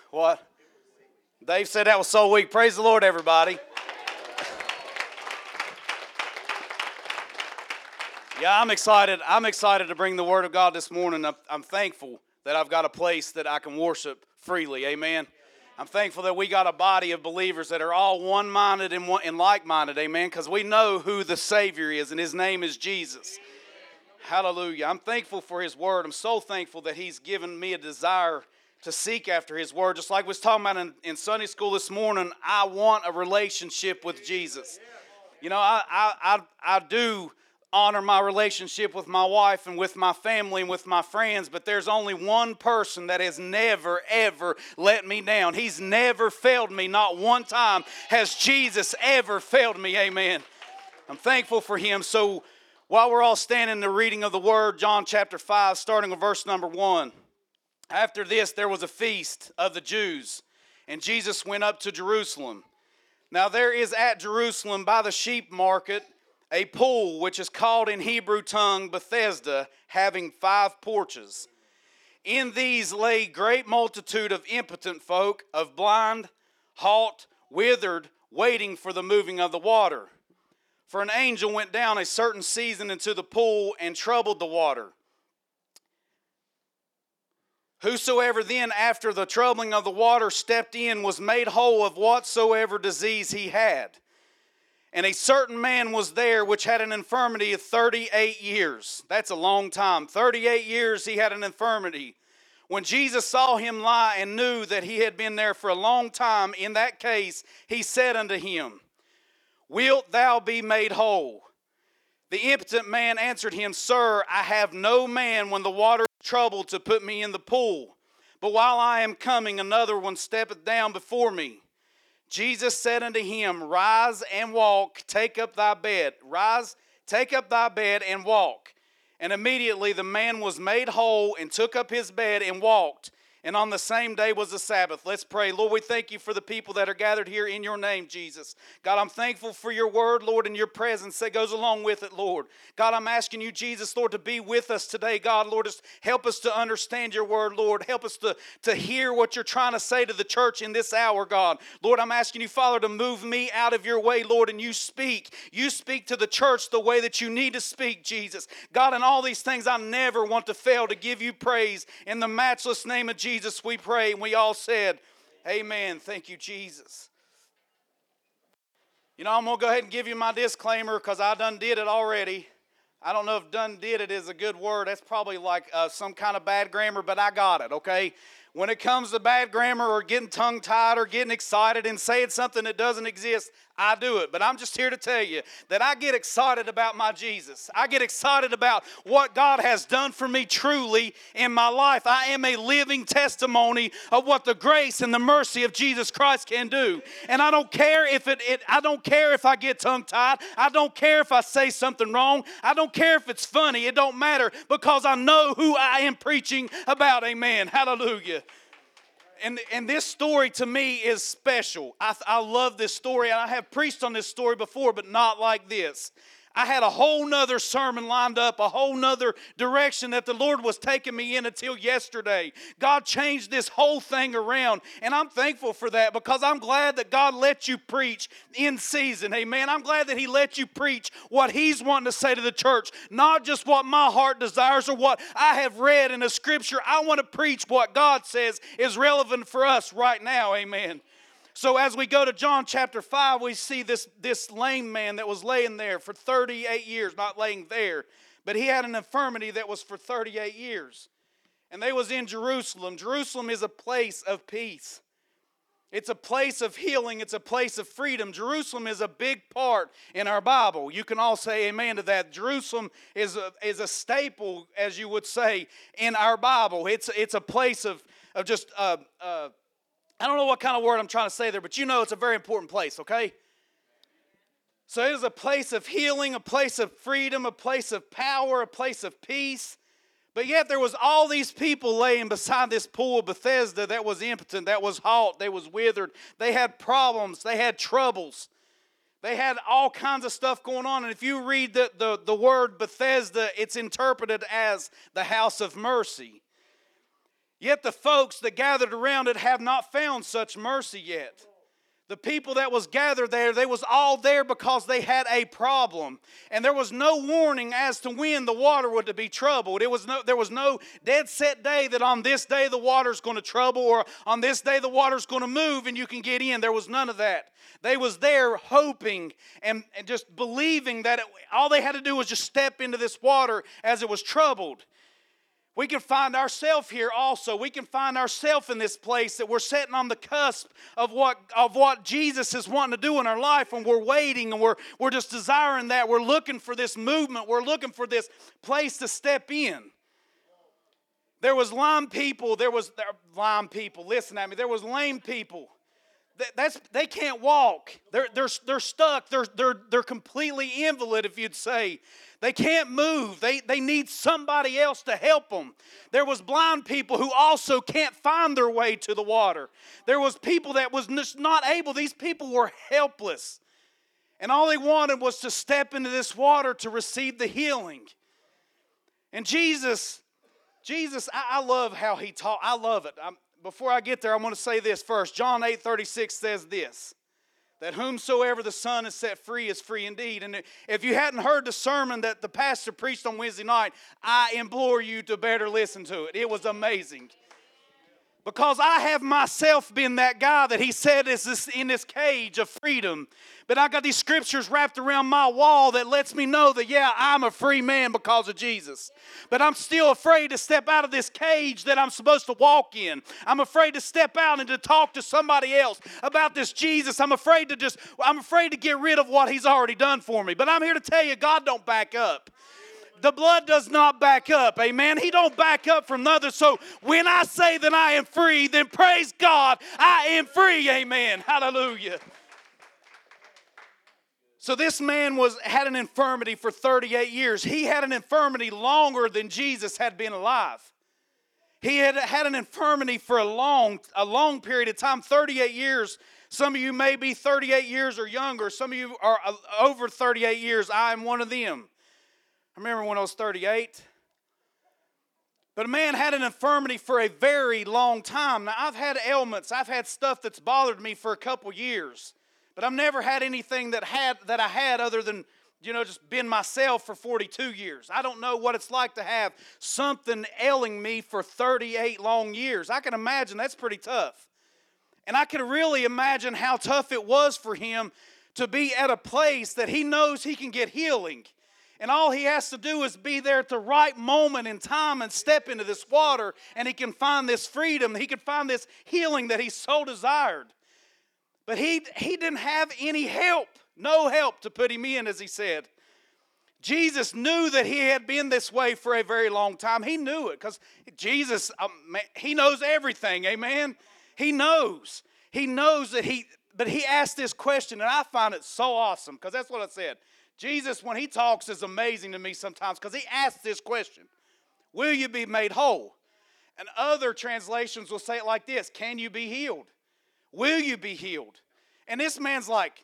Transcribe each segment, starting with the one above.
What? Dave said that was so weak. Praise the Lord, everybody. Yeah, I'm excited. I'm excited to bring the Word of God this morning. I'm thankful that I've got a place that I can worship freely. Amen. I'm thankful that we got a body of believers that are all one-minded and like-minded. Amen. Because we know who the Savior is, and His name is Jesus. Hallelujah. I'm thankful for His Word. I'm so thankful that He's given me a desire to seek after His Word. Just like we was talking about in Sunday school this morning, I want a relationship with Jesus. You know, I do honor my relationship with my wife and with my family and with my friends, but there's only one person that has never, ever let me down. He's never failed me. Not one time has Jesus ever failed me. Amen. I'm thankful for Him. So while we're all standing in the reading of the Word, John chapter 5, starting with verse number 1. After this, there was a feast of the Jews, and Jesus went up to Jerusalem. Now there is at Jerusalem by the sheep market a pool, which is called in Hebrew tongue Bethesda, having 5 porches. In these lay great multitude of impotent folk, of blind, halt, withered, waiting for the moving of the water. For an angel went down a certain season into the pool and troubled the water. Whosoever then after the troubling of the water stepped in was made whole of whatsoever disease he had. And a certain man was there which had an infirmity of 38 years. That's a long time. 38 years he had an infirmity. When Jesus saw him lie and knew that he had been there for a long time, in that case he said unto him, Wilt thou be made whole? The impotent man answered him, Sir, I have no man when the water is troubled to put me in the pool. But while I am coming, another one steppeth down before me. Jesus said unto him, Rise and walk, take up thy bed. Rise, take up thy bed and walk. And immediately the man was made whole and took up his bed and walked. And on the same day was the Sabbath. Let's pray. Lord, we thank you for the people that are gathered here in your name, Jesus. God, I'm thankful for your word, Lord, and your presence that goes along with it, Lord. God, I'm asking you, Jesus, Lord, to be with us today. God, Lord, just help us to understand your word, Lord. Help us to hear what you're trying to say to the church in this hour, God. Lord, I'm asking you, Father, to move me out of your way, Lord, and you speak. You speak to the church the way that you need to speak, Jesus. God, in all these things, I never want to fail to give you praise. In the matchless name of Jesus, we pray, and we all said, amen. Thank you, Jesus. You know, I'm going to go ahead and give you my disclaimer because I done did it already. I don't know if done did it is a good word. That's probably like some kind of bad grammar, but I got it, okay? When it comes to bad grammar or getting tongue-tied or getting excited and saying something that doesn't exist, I do it. But I'm just here to tell you that I get excited about my Jesus. I get excited about what God has done for me truly in my life. I am a living testimony of what the grace and the mercy of Jesus Christ can do. And I don't care if I don't care if I get tongue-tied. I don't care if I say something wrong. I don't care if it's funny. It don't matter because I know who I am preaching about. Amen. Hallelujah. And this story to me is special. I love this story, and I have preached on this story before, but not like this. I had a whole nother sermon lined up, a whole nother direction that the Lord was taking me in until yesterday. God changed this whole thing around, and I'm thankful for that because I'm glad that God let you preach in season. Amen. I'm glad that He let you preach what He's wanting to say to the church, not just what my heart desires or what I have read in the Scripture. I want to preach what God says is relevant for us right now. Amen. So as we go to John chapter 5, we see this lame man that was laying there for 38 years, not laying there, but he had an infirmity that was for 38 years. And they was in Jerusalem. Jerusalem is a place of peace. It's a place of healing. It's a place of freedom. Jerusalem is a big part in our Bible. You can all say amen to that. Jerusalem is a staple, as you would say, in our Bible. It's a place of just I don't know what kind of word I'm trying to say there, but you know it's a very important place, okay? So it is a place of healing, a place of freedom, a place of power, a place of peace. But yet there was all these people laying beside this pool of Bethesda that was impotent, that was halt, they was withered. They had problems, they had troubles. They had all kinds of stuff going on. And if you read the word Bethesda, it's interpreted as the house of mercy. Yet the folks that gathered around it have not found such mercy yet. The people that was gathered there, they was all there because they had a problem. And there was no warning as to when the water would be troubled. There was no dead set day that on this day the water's going to trouble, or on this day the water's going to move and you can get in. There was none of that. They was there hoping and just believing that all they had to do was just step into this water as it was troubled. We can find ourselves here also. We can find ourselves in this place that we're sitting on the cusp of what Jesus is wanting to do in our life, and we're waiting and we're just desiring that. We're looking for this movement. We're looking for this place to step in. There was lame people. Listen at me. There was lame people. They can't walk. They're stuck. They're completely invalid, if you'd say. They can't move. They need somebody else to help them. There was blind people who also can't find their way to the water. There was people that was just not able. These people were helpless. And all they wanted was to step into this water to receive the healing. And Jesus, I love how he taught. I love it. Before I get there, I want to say this first. John 8:36 says this, that whomsoever the Son has set free is free indeed. And if you hadn't heard the sermon that the pastor preached on Wednesday night, I implore you to better listen to it. It was amazing. Because I have myself been that guy that he said is in this cage of freedom. But I got these scriptures wrapped around my wall that lets me know that, yeah, I'm a free man because of Jesus. But I'm still afraid to step out of this cage that I'm supposed to walk in. I'm afraid to step out and to talk to somebody else about this Jesus. I'm afraid to get rid of what he's already done for me. But I'm here to tell you, God don't back up. The blood does not back up, amen? He don't back up from nothing. So when I say that I am free, then praise God, I am free, amen. Hallelujah. So this man had an infirmity for 38 years. He had an infirmity longer than Jesus had been alive. He had an infirmity for a long period of time, 38 years. Some of you may be 38 years or younger. Some of you are over 38 years. I am one of them. I remember when I was 38. But a man had an infirmity for a very long time. Now, I've had ailments. I've had stuff that's bothered me for a couple years. But I've never had anything that I had other than, just been myself for 42 years. I don't know what it's like to have something ailing me for 38 long years. I can imagine that's pretty tough. And I can really imagine how tough it was for him to be at a place that he knows he can get healing. And all he has to do is be there at the right moment in time and step into this water, and he can find this freedom. He can find this healing that he so desired. But he didn't have any help, no help to put him in, as he said. Jesus knew that he had been this way for a very long time. He knew it because Jesus, he knows everything, amen? He knows. He knows but he asked this question, and I find it so awesome because that's what I said. Jesus, when he talks, is amazing to me sometimes because he asks this question, will you be made whole? And other translations will say it like this, can you be healed? Will you be healed? And this man's like,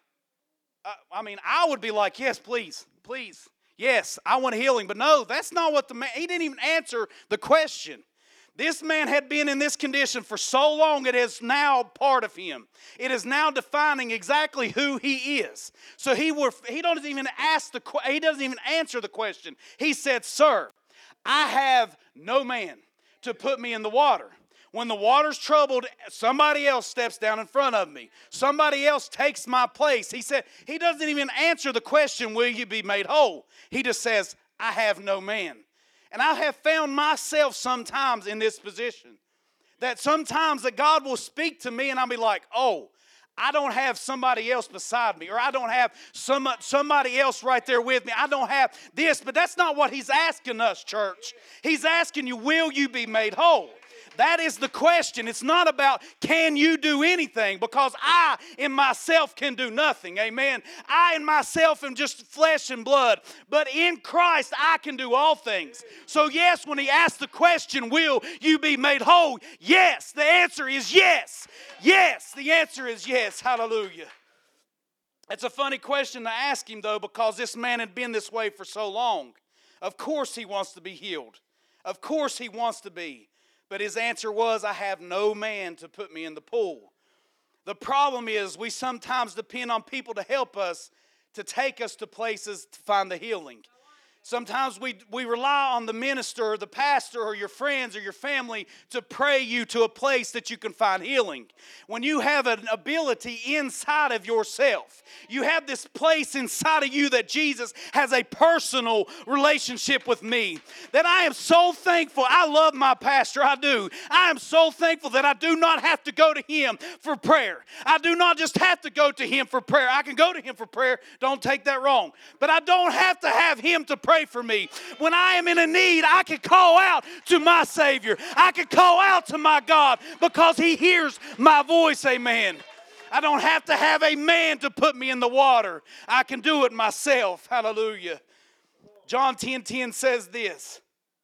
I would be like, yes, please. Yes, I want healing. But no, that's not what he didn't even answer the question. This man had been in this condition for so long, it is now part of him. It is now defining exactly who he is. So he doesn't even answer the question. He said, sir, I have no man to put me in the water. When the water's troubled, somebody else steps down in front of me. Somebody else takes my place. He said, he doesn't even answer the question, will you be made whole? He just says, I have no man. And I have found myself sometimes in this position. That sometimes that God will speak to me and I'll be like, oh, I don't have somebody else beside me. Or I don't have somebody else right there with me. I don't have this. But that's not what he's asking us, church. He's asking you, will you be made whole? That is the question. It's not about can you do anything, because I in myself can do nothing. Amen. I in myself am just flesh and blood. But in Christ I can do all things. So yes, when he asked the question, will you be made whole? Yes. The answer is yes. Yes. The answer is yes. Hallelujah. It's a funny question to ask him though, because this man had been this way for so long. Of course he wants to be healed. Of course he wants to be. But his answer was, I have no man to put me in the pool. The problem is we sometimes depend on people to help us, to take us to places to find the healing. Sometimes we rely on the minister or the pastor or your friends or your family to pray you to a place that you can find healing. When you have an ability inside of yourself, you have this place inside of you that Jesus has a personal relationship with me. That I am so thankful. I love my pastor, I do. I am so thankful that I do not have to go to him for prayer. I do not just have to go to him for prayer. I can go to him for prayer, don't take that wrong. But I don't have to have him to pray for me. When I am in a need, I can call out to my Savior. I can call out to my God because he hears my voice, amen. I don't have to have a man to put me in the water. I can do it myself, hallelujah. John 10:10 says this.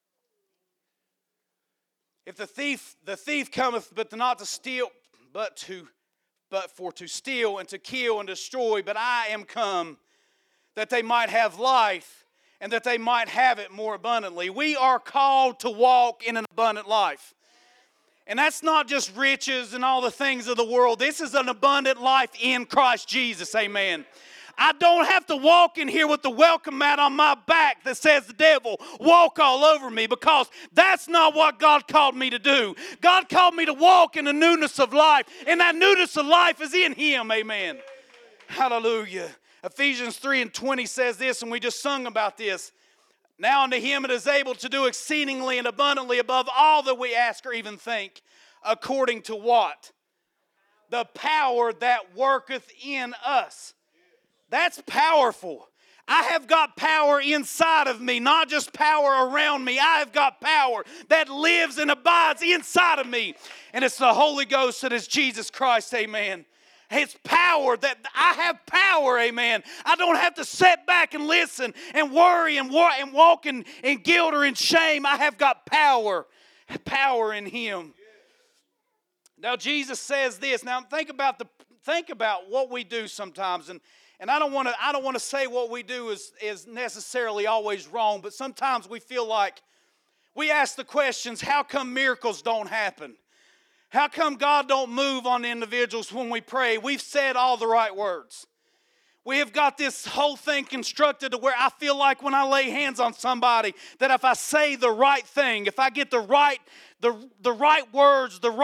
If the thief cometh but not to steal, but for to steal and to kill and destroy, but I am come that they might have life, and that they might have it more abundantly. We are called to walk in an abundant life. And that's not just riches and all the things of the world. This is an abundant life in Christ Jesus, amen. I don't have to walk in here with the welcome mat on my back that says the devil, walk all over me, because that's not what God called me to do. God called me to walk in the newness of life, and that newness of life is in him, amen. Hallelujah. Ephesians 3:20 says this, and we just sung about this. Now unto him it is able to do exceedingly and abundantly above all that we ask or even think, according to what? The power that worketh in us. That's powerful. I have got power inside of me, not just power around me. I have got power that lives and abides inside of me. And it's the Holy Ghost that is Jesus Christ, amen. It's power that I have power, amen. I don't have to sit back and listen and worry and walk in guilt or in shame. I have got power in him. Now Jesus says this. Now think about what we do sometimes, and I don't want to say what we do is necessarily always wrong, but sometimes we feel like we ask the questions, how come miracles don't happen? How come God don't move on individuals when we pray? We've said all the right words. We have got this whole thing constructed to where I feel like when I lay hands on somebody, that if I say the right thing, if I get the right words, the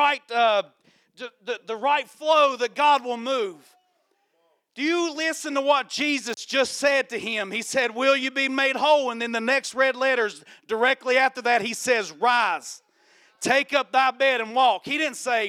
right flow, that God will move. Do you listen to what Jesus just said to him? He said, will you be made whole? And then the next red letters directly after that, he says, rise. Take up thy bed and walk. He didn't say,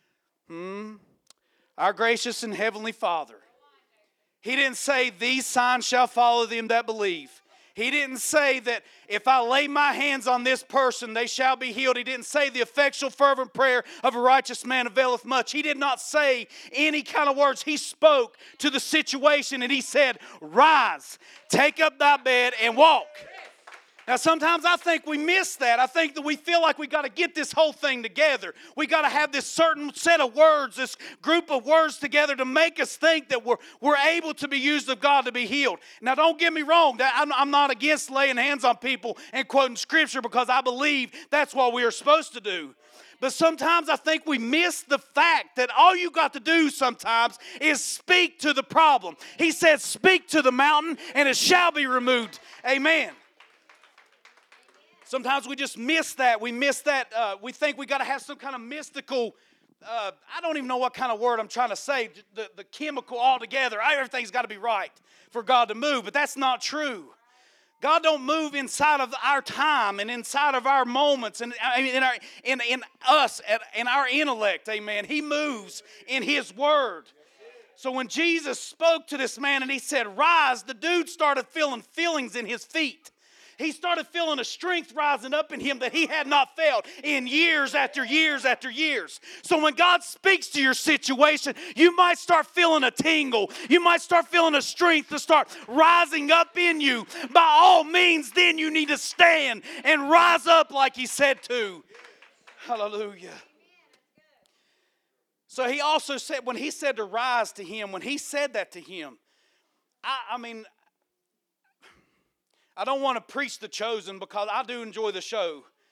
our gracious and heavenly Father. He didn't say, these signs shall follow them that believe. He didn't say that if I lay my hands on this person, they shall be healed. He didn't say the effectual fervent prayer of a righteous man availeth much. He did not say any kind of words. He spoke to the situation and he said, rise, take up thy bed and walk. Now, sometimes I think we miss that. I think that we feel like we got to get this whole thing together. We got to have this certain set of words, this group of words together to make us think that we're able to be used of God to be healed. Now, don't get me wrong. I'm not against laying hands on people and quoting Scripture, because I believe that's what we are supposed to do. But sometimes I think we miss the fact that all you got to do sometimes is speak to the problem. He said, speak to the mountain and it shall be removed. Amen. Sometimes we just miss that. We miss that. We think we got to have some kind of mystical, I don't even know what kind of word I'm trying to say, the chemical altogether. Everything's got to be right for God to move, but that's not true. God don't move inside of our time and inside of our moments and in us, in our intellect, amen. He moves in His Word. So when Jesus spoke to this man and He said, rise, the dude started feeling feelings in his feet. He started feeling a strength rising up in him that he had not felt in years after years after years. So when God speaks to your situation, you might start feeling a tingle. You might start feeling a strength to start rising up in you. By all means, then you need to stand and rise up like He said to. Hallelujah. So He also said, when He said to rise to him, when He said that to him, I don't want to preach The Chosen because I do enjoy the show.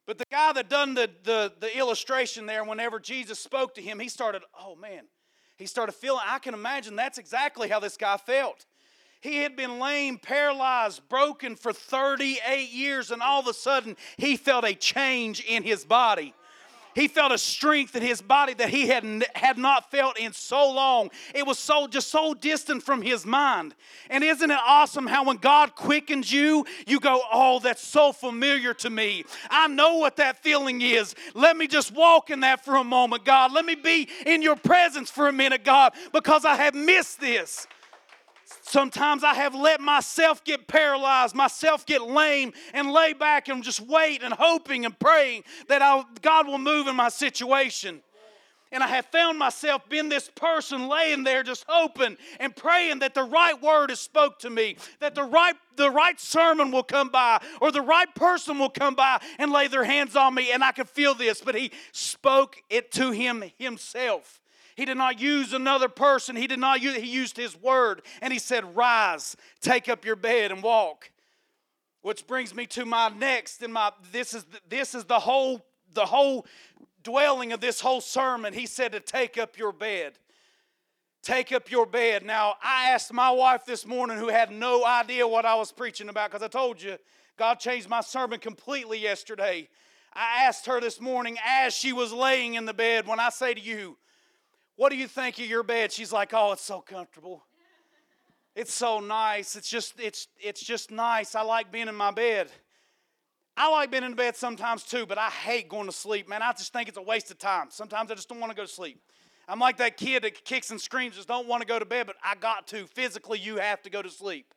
But the guy that done the illustration there, whenever Jesus spoke to him, he started, oh man, he started feeling, I can imagine that's exactly how this guy felt. He had been lame, paralyzed, broken for 38 years, and all of a sudden, he felt a change in his body. He felt a strength in his body that he had not felt in so long. It was just so distant from his mind. And isn't it awesome how when God quickens you, you go, oh, that's so familiar to me. I know what that feeling is. Let me just walk in that for a moment, God. Let me be in your presence for a minute, God, because I have missed this. Sometimes I have let myself get paralyzed, myself get lame, and lay back and just wait and hoping and praying that God will move in my situation. And I have found myself being this person laying there just hoping and praying that the right word is spoke to me, that the right sermon will come by, or the right person will come by and lay their hands on me, and I can feel this. But he spoke it to himself. He did not use another person. He used his word. And he said, rise, take up your bed and walk. Which brings me to my next. This is the whole dwelling of this whole sermon. He said to take up your bed. Take up your bed. Now, I asked my wife this morning, who had no idea what I was preaching about, because I told you, God changed my sermon completely yesterday. I asked her this morning as she was laying in the bed, when I say to you, what do you think of your bed? She's like, oh, it's so comfortable. It's so nice. It's just nice. I like being in my bed. I like being in bed sometimes too, but I hate going to sleep, man. I just think it's a waste of time. Sometimes I just don't want to go to sleep. I'm like that kid that kicks and screams, just don't want to go to bed, but I got to. Physically, you have to go to sleep.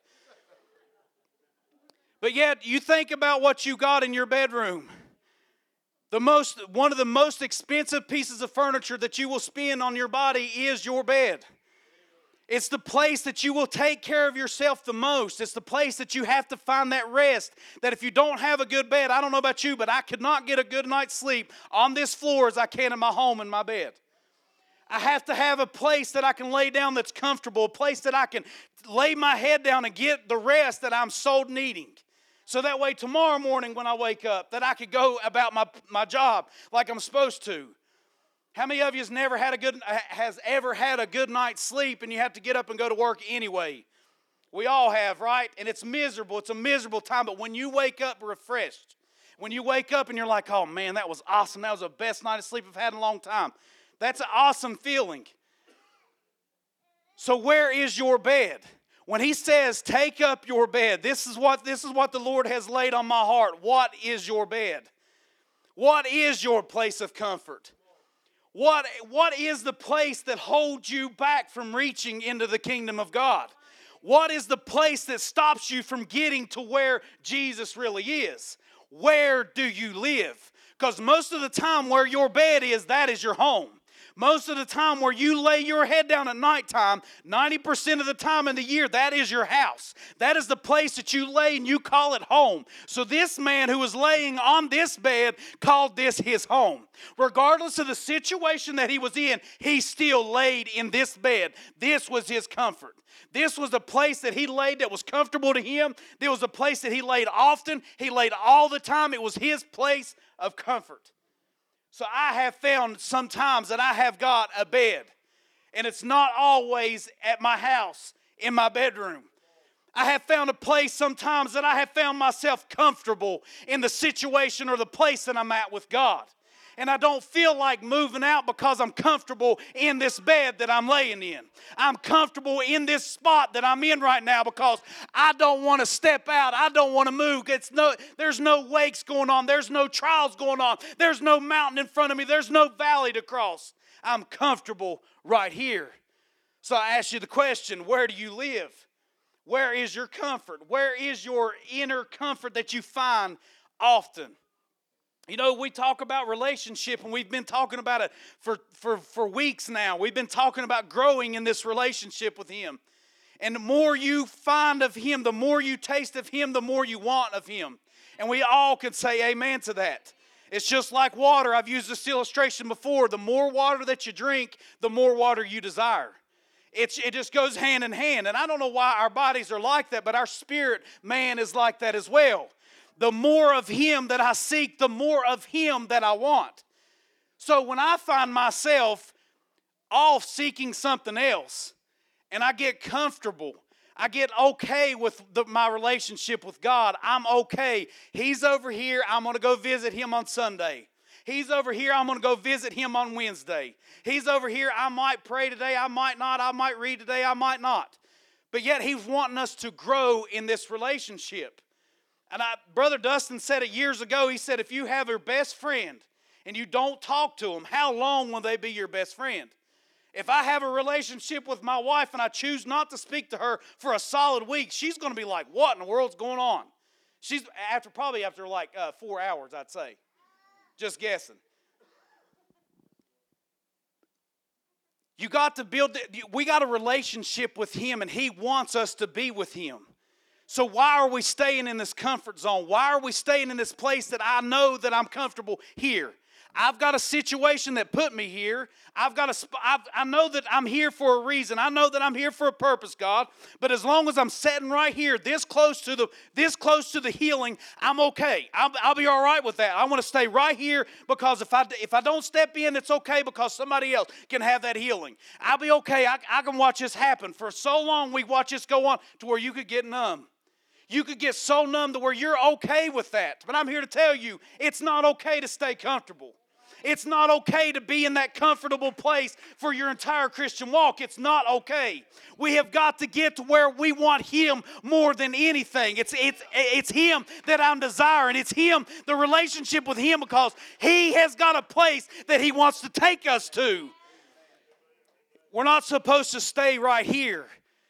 But yet, you think about what you got in your bedroom. One of the most expensive pieces of furniture that you will spend on your body is your bed. It's the place that you will take care of yourself the most. It's the place that you have to find that rest. That if you don't have a good bed, I don't know about you, but I could not get a good night's sleep on this floor as I can in my home in my bed. I have to have a place that I can lay down that's comfortable, a place that I can lay my head down and get the rest that I'm so needing. So that way tomorrow morning when I wake up, that I could go about my job like I'm supposed to. How many of you has ever had a good night's sleep and you have to get up and go to work anyway? We all have, right? And it's miserable. It's a miserable time. But when you wake up refreshed, when you wake up and you're like, oh man, that was awesome. That was the best night of sleep I've had in a long time. That's an awesome feeling. So where is your bed? When he says, take up your bed, this is what the Lord has laid on my heart. What is your bed? What is your place of comfort? What is the place that holds you back from reaching into the kingdom of God? What is the place that stops you from getting to where Jesus really is? Where do you live? Because most of the time where your bed is, that is your home. Most of the time where you lay your head down at nighttime, 90% of the time in the year, that is your house. That is the place that you lay and you call it home. So this man who was laying on this bed called this his home. Regardless of the situation that he was in, he still laid in this bed. This was his comfort. This was a place that he laid that was comfortable to him. There was a place that he laid often. He laid all the time. It was his place of comfort. So I have found sometimes that I have got a bed, and it's not always at my house, in my bedroom. I have found a place sometimes that I have found myself comfortable in the situation or the place that I'm at with God. And I don't feel like moving out because I'm comfortable in this bed that I'm laying in. I'm comfortable in this spot that I'm in right now because I don't want to step out. I don't want to move. There's no wakes going on. There's no trials going on. There's no mountain in front of me. There's no valley to cross. I'm comfortable right here. So I ask you the question, where do you live? Where is your comfort? Where is your inner comfort that you find often? You know, we talk about relationship, and we've been talking about it for weeks now. We've been talking about growing in this relationship with Him. And the more you find of Him, the more you taste of Him, the more you want of Him. And we all could say amen to that. It's just like water. I've used this illustration before. The more water that you drink, the more water you desire. It just goes hand in hand. And I don't know why our bodies are like that, but our spirit man is like that as well. The more of Him that I seek, the more of Him that I want. So when I find myself off seeking something else, and I get comfortable, I get okay with my relationship with God. I'm okay. He's over here. I'm going to go visit Him on Sunday. He's over here. I'm going to go visit Him on Wednesday. He's over here. I might pray today. I might not. I might read today. I might not. But yet He's wanting us to grow in this relationship. And Brother Dustin said it years ago. He said, if you have your best friend and you don't talk to them, how long will they be your best friend? If I have a relationship with my wife and I choose not to speak to her for a solid week, she's going to be like, what in the world's going on? She's probably after like 4 hours, I'd say. Just guessing. You got to we got a relationship with Him, and He wants us to be with Him. So why are we staying in this comfort zone? Why are we staying in this place that I know that I'm comfortable here? I've got a situation that put me here. I know that I'm here for a reason. I know that I'm here for a purpose, God. But as long as I'm sitting right here, this close to the healing, I'm okay. I'll be all right with that. I want to stay right here because if I don't step in, it's okay because somebody else can have that healing. I'll be okay. I can watch this happen. For so long, we watch this go on to where you could get numb. You could get so numb to where you're okay with that. But I'm here to tell you, it's not okay to stay comfortable. It's not okay to be in that comfortable place for your entire Christian walk. It's not okay. We have got to get to where we want Him more than anything. It's Him that I'm desiring. It's Him, the relationship with Him, because He has got a place that He wants to take us to. We're not supposed to stay right here.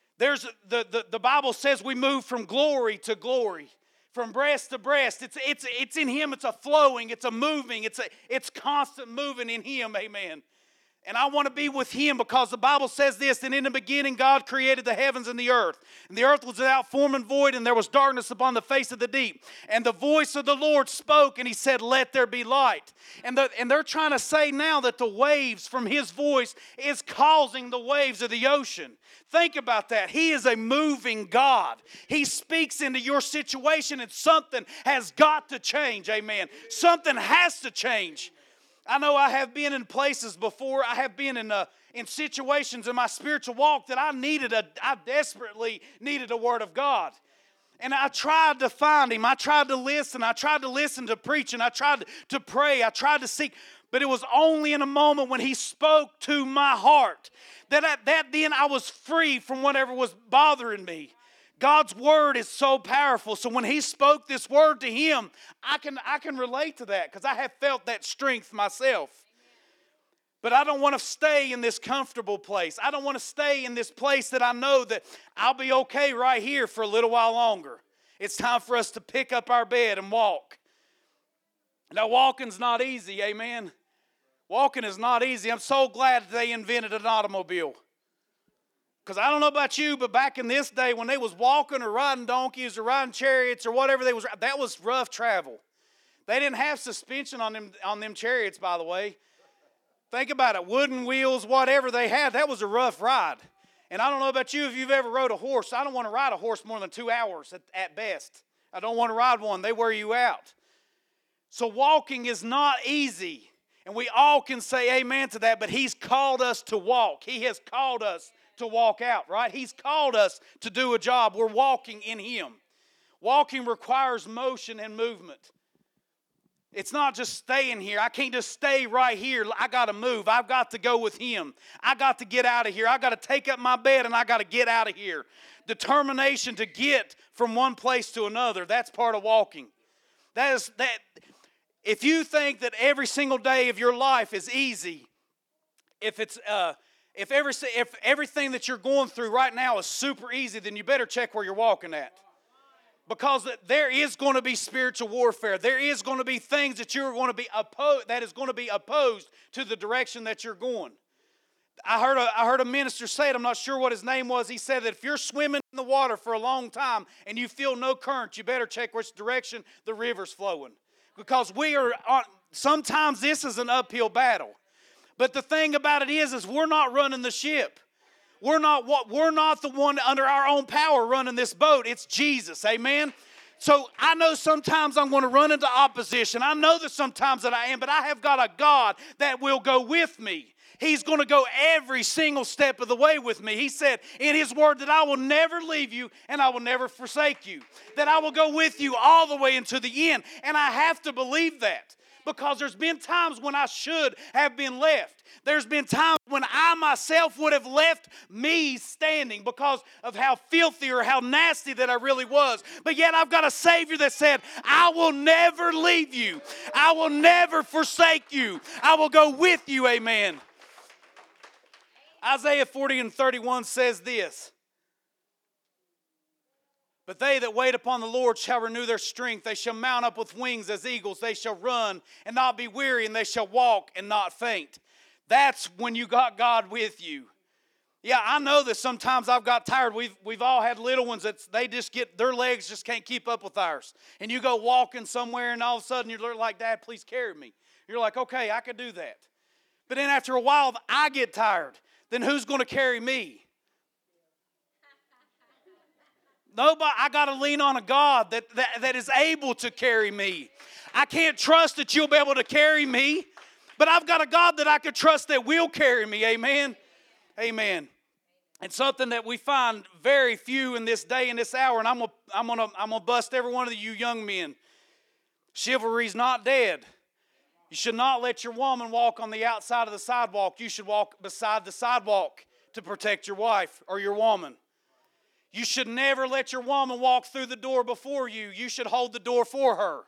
The Bible says we move from glory to glory. From breast to breast. It's in Him. It's a flowing. It's a moving. It's constant moving in Him. Amen. And I want to be with Him because the Bible says this, and in the beginning God created the heavens and the earth. And the earth was without form and void, and there was darkness upon the face of the deep. And the voice of the Lord spoke, and He said, let there be light. And they're trying to say now that the waves from His voice is causing the waves of the ocean. Think about that. He is a moving God. He speaks into your situation, and something has got to change. Amen. Something has to change. I know I have been in places before. I have been in situations in my spiritual walk that I desperately needed a word of God. And I tried to find Him. I tried to listen. I tried to listen to preaching. I tried to pray. I tried to seek. But it was only in a moment when He spoke to my heart that then I was free from whatever was bothering me. God's word is so powerful. So when He spoke this word to him, I can relate to that because I have felt that strength myself. But I don't want to stay in this comfortable place. I don't want to stay in this place that I know that I'll be okay right here for a little while longer. It's time for us to pick up our bed and walk. Now, walking's not easy, amen? Walking is not easy. I'm so glad they invented an automobile. Because I don't know about you, but back in this day when they was walking or riding donkeys or riding chariots or whatever that was rough travel. They didn't have suspension on them chariots, by the way. Think about it, wooden wheels, whatever they had, that was a rough ride. And I don't know about you if you've ever rode a horse. I don't want to ride a horse more than 2 hours at best. I don't want to ride one. They wear you out. So walking is not easy. And we all can say amen to that, but He's called us to walk. He has called us to walk out, right? He's called us to do a job. We're walking in Him. Walking requires motion and movement. It's not just staying here. I can't just stay right here. I got to move. I've got to go with Him. I got to get out of here. I got to take up my bed and I got to get out of here. Determination to get from one place to another. That's part of walking. That. If you think that every single day of your life is easy, if everything that you're going through right now is super easy, then you better check where you're walking at. Because there is going to be spiritual warfare. There is going to be things that you're going to be opposed to the direction that you're going. I heard a minister say it. I'm not sure what his name was. He said that if you're swimming in the water for a long time and you feel no current, you better check which direction the river's flowing. Because sometimes this is an uphill battle. But the thing about it is we're not running the ship. We're not the one under our own power running this boat. It's Jesus, amen? So I know sometimes I'm going to run into opposition. I know that sometimes that I am, but I have got a God that will go with me. He's going to go every single step of the way with me. He said in His Word that I will never leave you and I will never forsake you. That I will go with you all the way into the end. And I have to believe that. Because there's been times when I should have been left. There's been times when I myself would have left me standing because of how filthy or how nasty that I really was. But yet I've got a Savior that said, I will never leave you. I will never forsake you. I will go with you, amen. Isaiah 40:31 says this. But they that wait upon the Lord shall renew their strength. They shall mount up with wings as eagles. They shall run and not be weary, and they shall walk and not faint. That's when you got God with you. Yeah, I know that sometimes I've got tired. We've all had little ones that they just get, their legs just can't keep up with ours. And you go walking somewhere and all of a sudden you're like, Dad, please carry me. You're like, okay, I could do that. But then after a while, I get tired. Then who's going to carry me? Nobody. I got to lean on a God that is able to carry me. I can't trust that you'll be able to carry me, but I've got a God that I can trust that will carry me. Amen. Amen. And something that we find very few in this day and this hour, and I'm gonna bust every one of you young men. Chivalry's not dead. You should not let your woman walk on the outside of the sidewalk. You should walk beside the sidewalk to protect your wife or your woman. You should never let your woman walk through the door before you. You should hold the door for her.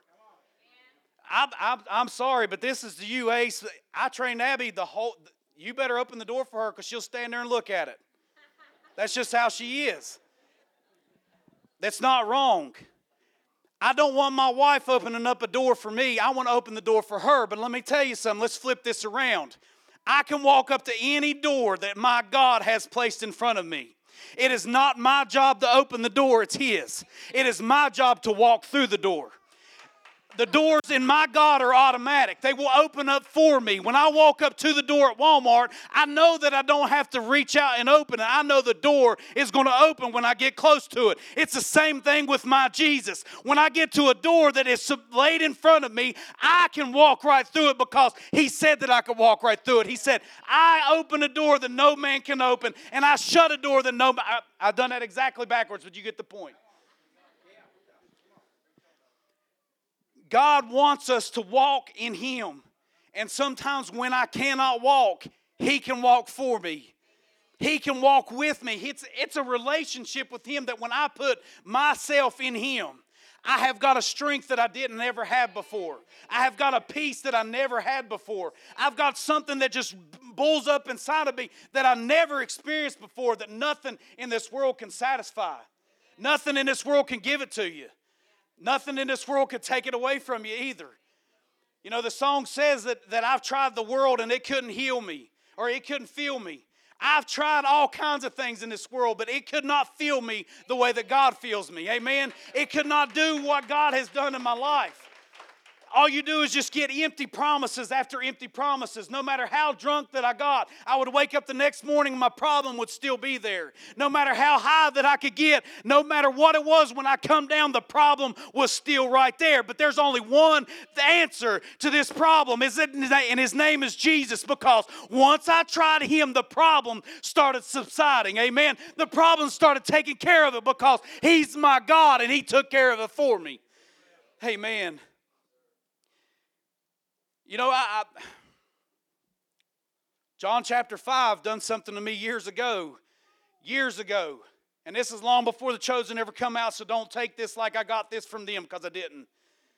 I'm sorry, but this is to you, Ace. I trained Abby you better open the door for her because she'll stand there and look at it. That's just how she is. That's not wrong. I don't want my wife opening up a door for me. I want to open the door for her. But let me tell you something. Let's flip this around. I can walk up to any door that my God has placed in front of me. It is not my job to open the door. It's His. It is my job to walk through the door. The doors in my God are automatic. They will open up for me. When I walk up to the door at Walmart, I know that I don't have to reach out and open it. I know the door is going to open when I get close to it. It's the same thing with my Jesus. When I get to a door that is laid in front of me, I can walk right through it because He said that I could walk right through it. He said, I open a door that no man can open, and I shut a door that no man... I've done that exactly backwards, but you get the point. God wants us to walk in Him. And sometimes when I cannot walk, He can walk for me. He can walk with me. It's a relationship with Him that when I put myself in Him, I have got a strength that I didn't ever have before. I have got a peace that I never had before. I've got something that just bulls up inside of me that I never experienced before, that nothing in this world can satisfy. Nothing in this world can give it to you. Nothing in this world could take it away from you either. You know, the song says that I've tried the world and it couldn't heal me, or it couldn't feel me. I've tried all kinds of things in this world, but it could not feel me the way that God feels me. Amen? It could not do what God has done in my life. All you do is just get empty promises after empty promises. No matter how drunk that I got, I would wake up the next morning and my problem would still be there. No matter how high that I could get, no matter what it was, when I come down, the problem was still right there. But there's only one answer to this problem, and His name is Jesus, because once I tried Him, the problem started subsiding. Amen? The problem started taking care of it because He's my God and He took care of it for me. Amen. You know, John chapter 5 done something to me years ago. And this is long before The Chosen ever come out, so don't take this like I got this from them, because I didn't.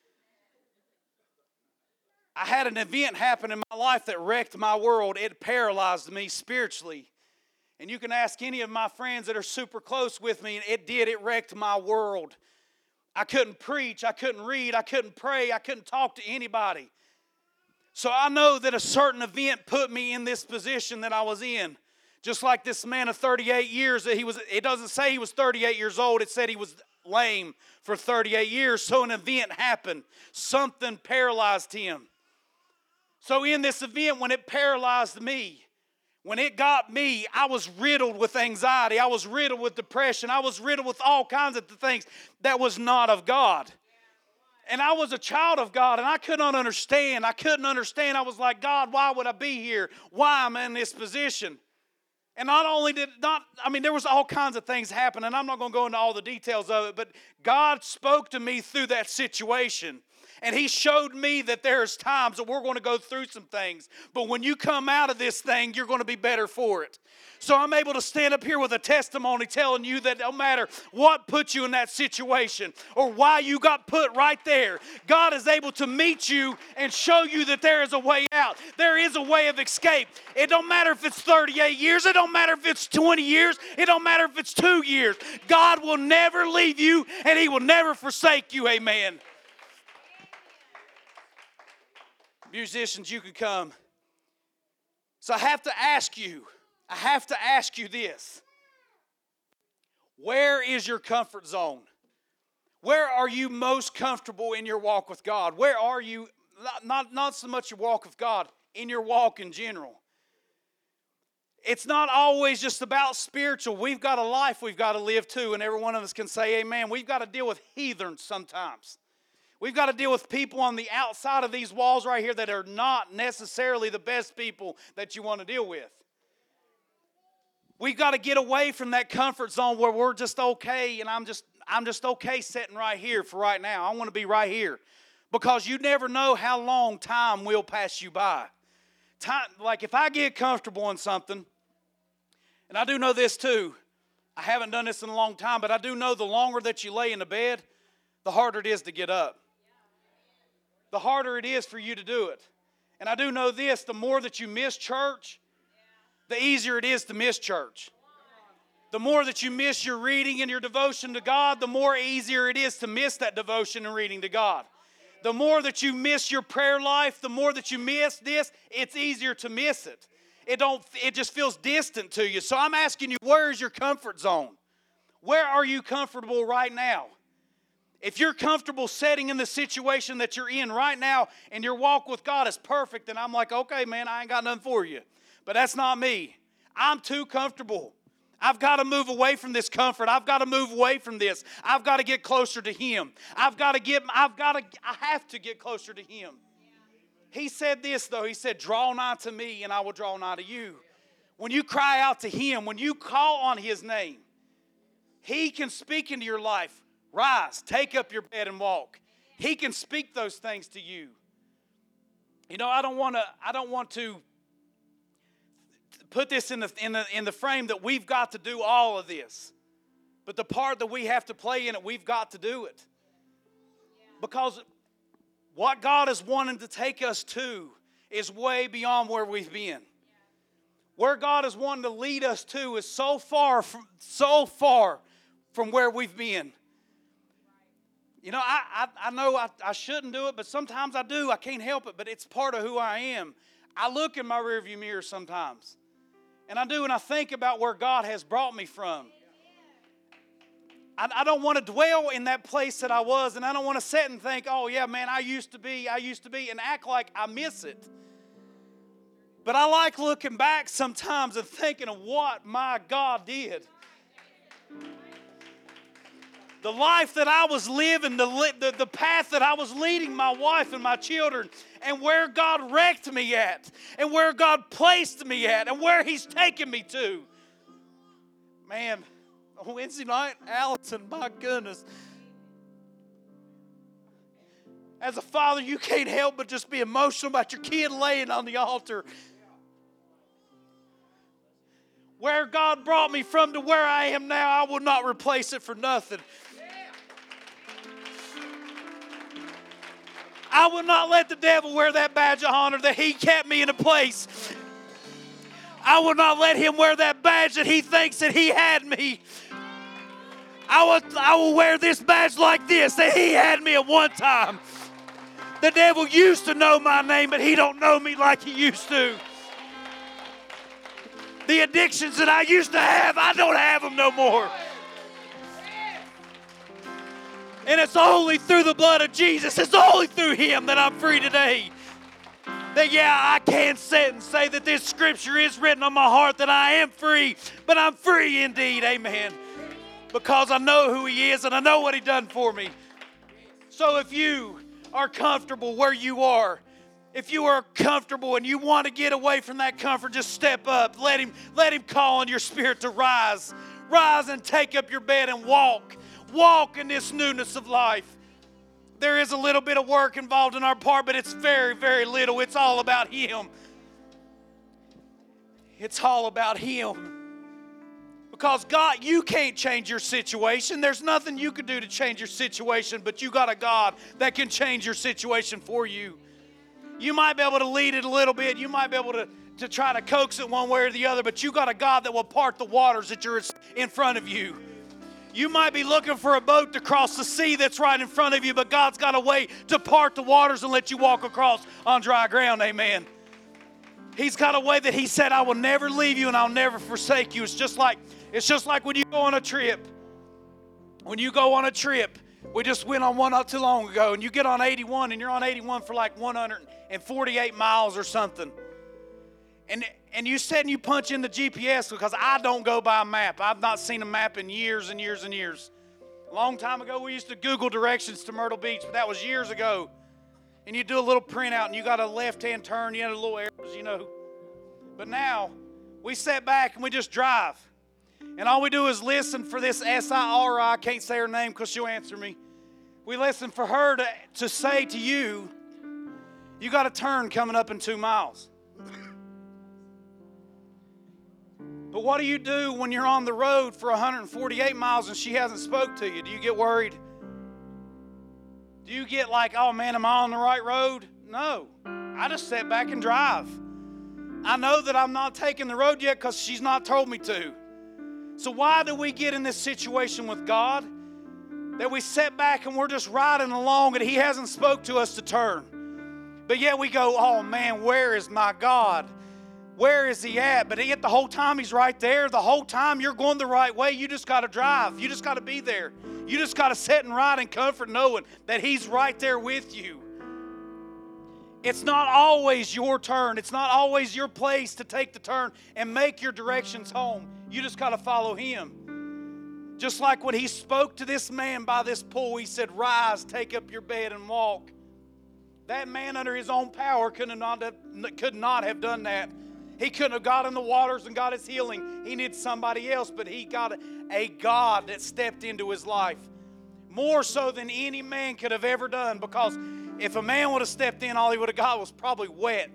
I had an event happen in my life that wrecked my world. It paralyzed me spiritually. And you can ask any of my friends that are super close with me, and it wrecked my world. I couldn't preach, I couldn't read, I couldn't pray, I couldn't talk to anybody. So I know that a certain event put me in this position that I was in. Just like this man of 38 years, it doesn't say he was 38 years old. It said he was lame for 38 years. So an event happened. Something paralyzed him. So in this event, when it paralyzed me, When it got me, I was riddled with anxiety. I was riddled with depression. I was riddled with all kinds of things that was not of God. And I was a child of God, and I could not understand. I couldn't understand. I was like, God, why would I be here? Why am I in this position? And there was all kinds of things happen, and I'm not going to go into all the details of it, but God spoke to me through that situation. And He showed me that there's times that we're going to go through some things. But when you come out of this thing, you're going to be better for it. So I'm able to stand up here with a testimony telling you that no matter what put you in that situation or why you got put right there, God is able to meet you and show you that there is a way out. There is a way of escape. It don't matter if it's 38 years. It don't matter if it's 20 years. It don't matter if it's 2 years. God will never leave you and He will never forsake you. Amen. Musicians, you can come. So I have to ask you this. Where is your comfort zone? Where are you most comfortable in your walk with God? Where are you, not so much your walk with God, in your walk in general? It's not always just about spiritual. We've got a life we've got to live too, and every one of us can say amen. We've got to deal with heathens sometimes. We've got to deal with people on the outside of these walls right here that are not necessarily the best people that you want to deal with. We've got to get away from that comfort zone where we're just okay, and I'm just okay sitting right here for right now. I want to be right here. Because you never know how long time will pass you by. Time, like if I get comfortable in something, and I do know this too, I haven't done this in a long time, but I do know the longer that you lay in the bed, the harder it is to get up. The harder it is for you to do it. And I do know this, the more that you miss church, the easier it is to miss church. The more that you miss your reading and your devotion to God, the more easier it is to miss that devotion and reading to God. The more that you miss your prayer life, the more that you miss this, it's easier to miss it. It just feels distant to you. So I'm asking you, where is your comfort zone? Where are you comfortable right now? If you're comfortable sitting in the situation that you're in right now and your walk with God is perfect, then I'm like, okay, man, I ain't got nothing for you. But that's not me. I'm too comfortable. I've got to move away from this comfort. I've got to move away from this. I've got to get closer to Him. I have to get closer to Him. He said this, though. He said, draw nigh to me and I will draw nigh to you. When you cry out to Him, when you call on His name, He can speak into your life. Rise, take up your bed and walk. He can speak those things to you. You know, I don't want to put this in the frame that we've got to do all of this. But the part that we have to play in it, we've got to do it. Because what God is wanting to take us to is way beyond where we've been. Where God is wanting to lead us to is so far from where we've been. You know, I know I shouldn't do it, but sometimes I do. I can't help it, but it's part of who I am. I look in my rearview mirror sometimes. And I do, and I think about where God has brought me from. I don't want to dwell in that place that I was, and I don't want to sit and think, oh, yeah, man, I used to be, and act like I miss it. But I like looking back sometimes and thinking of what my God did. The life that I was living, the path that I was leading my wife and my children, and where God wrecked me at, and where God placed me at, and where He's taken me to. Man, on Wednesday night, Allison, my goodness. As a father, you can't help but just be emotional about your kid laying on the altar. Where God brought me from to where I am now, I will not replace it for nothing. I will not let the devil wear that badge of honor that he kept me in a place. I will not let him wear that badge that he thinks that he had me. I will wear this badge like this, that he had me at one time. The devil used to know my name, but he don't know me like he used to. The addictions that I used to have, I don't have them no more. And it's only through the blood of Jesus, it's only through Him that I'm free today. That, yeah, I can sit and say that this scripture is written on my heart that I am free, but I'm free indeed, amen. Because I know who He is and I know what He done for me. So if you are comfortable where you are, if you are comfortable and you want to get away from that comfort, just step up. Let him call on your spirit to rise. Rise and take up your bed and walk. Walk in this newness of life. There is a little bit of work involved in our part, but it's very, very little. It's all about Him. It's all about Him. Because God, you can't change your situation. There's nothing you can do to change your situation, but you got a God that can change your situation for you. You might be able to lead it a little bit. You might be able to try to coax it one way or the other, but you got a God that will part the waters that are in front of you. You might be looking for a boat to cross the sea that's right in front of you, but God's got a way to part the waters and let you walk across on dry ground, amen. He's got a way that He said, I will never leave you and I'll never forsake you. It's just like when you go on a trip. When you go on a trip, we just went on one not too long ago, and you get on 81, and you're on 81 for like 148 miles or something. And you sit and you punch in the GPS, because I don't go by a map. I've not seen a map in years and years and years. A long time ago, we used to Google directions to Myrtle Beach, but that was years ago. And you do a little printout, and you got a left-hand turn, you had a little arrows, you know. But now, we sit back and we just drive. And all we do is listen for this Siri. I can't say her name because she'll answer me. We listen for her to say to you, you got a turn coming up in 2 miles. But what do you do when you're on the road for 148 miles and she hasn't spoke to you? Do you get worried? Do you get like, oh man, am I on the right road? No. I just sit back and drive. I know that I'm not taking the road yet because she's not told me to. So why do we get in this situation with God? That we sit back and we're just riding along and He hasn't spoke to us to turn. But yet we go, oh man, where is my God? Where is He at? But yet the whole time He's right there. The whole time you're going the right way. You just got to drive. You just got to be there. You just got to sit and ride in comfort knowing that He's right there with you. It's not always your turn. It's not always your place to take the turn and make your directions home. You just got to follow Him. Just like when He spoke to this man by this pool, He said, rise, take up your bed and walk. That man under his own power could not have done that. He couldn't have got in the waters and got his healing. He needed somebody else, but he got a God that stepped into his life. More so than any man could have ever done, because if a man would have stepped in, all he would have got was probably wet.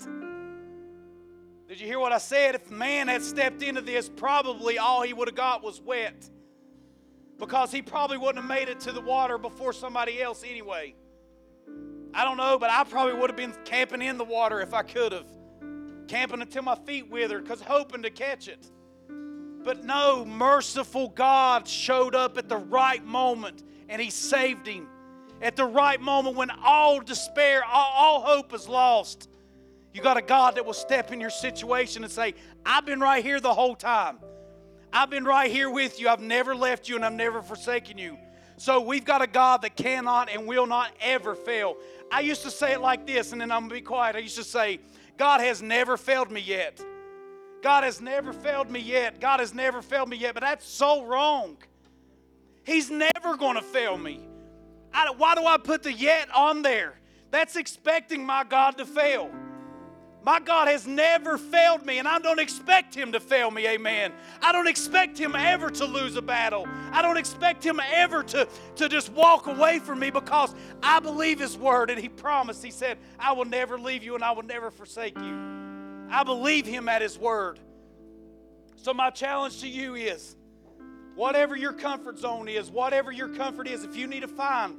Did you hear what I said? If a man had stepped into this, probably all he would have got was wet. Because he probably wouldn't have made it to the water before somebody else anyway. I don't know, but I probably would have been camping in the water if I could have. Camping until my feet withered, because hoping to catch it. But no, merciful God showed up at the right moment, and He saved him. At the right moment when all despair, all hope is lost. You got a God that will step in your situation and say, I've been right here the whole time. I've been right here with you. I've never left you and I've never forsaken you. So we've got a God that cannot and will not ever fail. I used to say it like this, and then I'm going to be quiet. I used to say, God has never failed me yet. God has never failed me yet. God has never failed me yet. But that's so wrong. He's never going to fail me. Why do I put the yet on there? That's expecting my God to fail. My God has never failed me, and I don't expect Him to fail me, amen. I don't expect Him ever to lose a battle. I don't expect Him ever to just walk away from me, because I believe His word, and He promised. He said, I will never leave you and I will never forsake you. I believe Him at His word. So my challenge to you is, whatever your comfort zone is, whatever your comfort is, if you need to find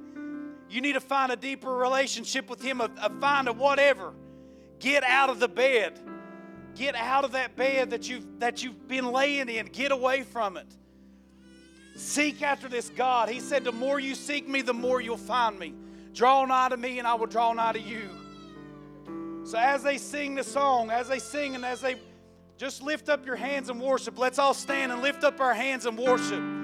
a deeper relationship with Him, find a whatever. Get out of the bed. Get out of that bed that you've been laying in. Get away from it. Seek after this God. He said, the more you seek me, the more you'll find me. Draw nigh to me, and I will draw nigh to you. So as they sing the song, as they sing and as they just lift up your hands and worship, let's all stand and lift up our hands and worship.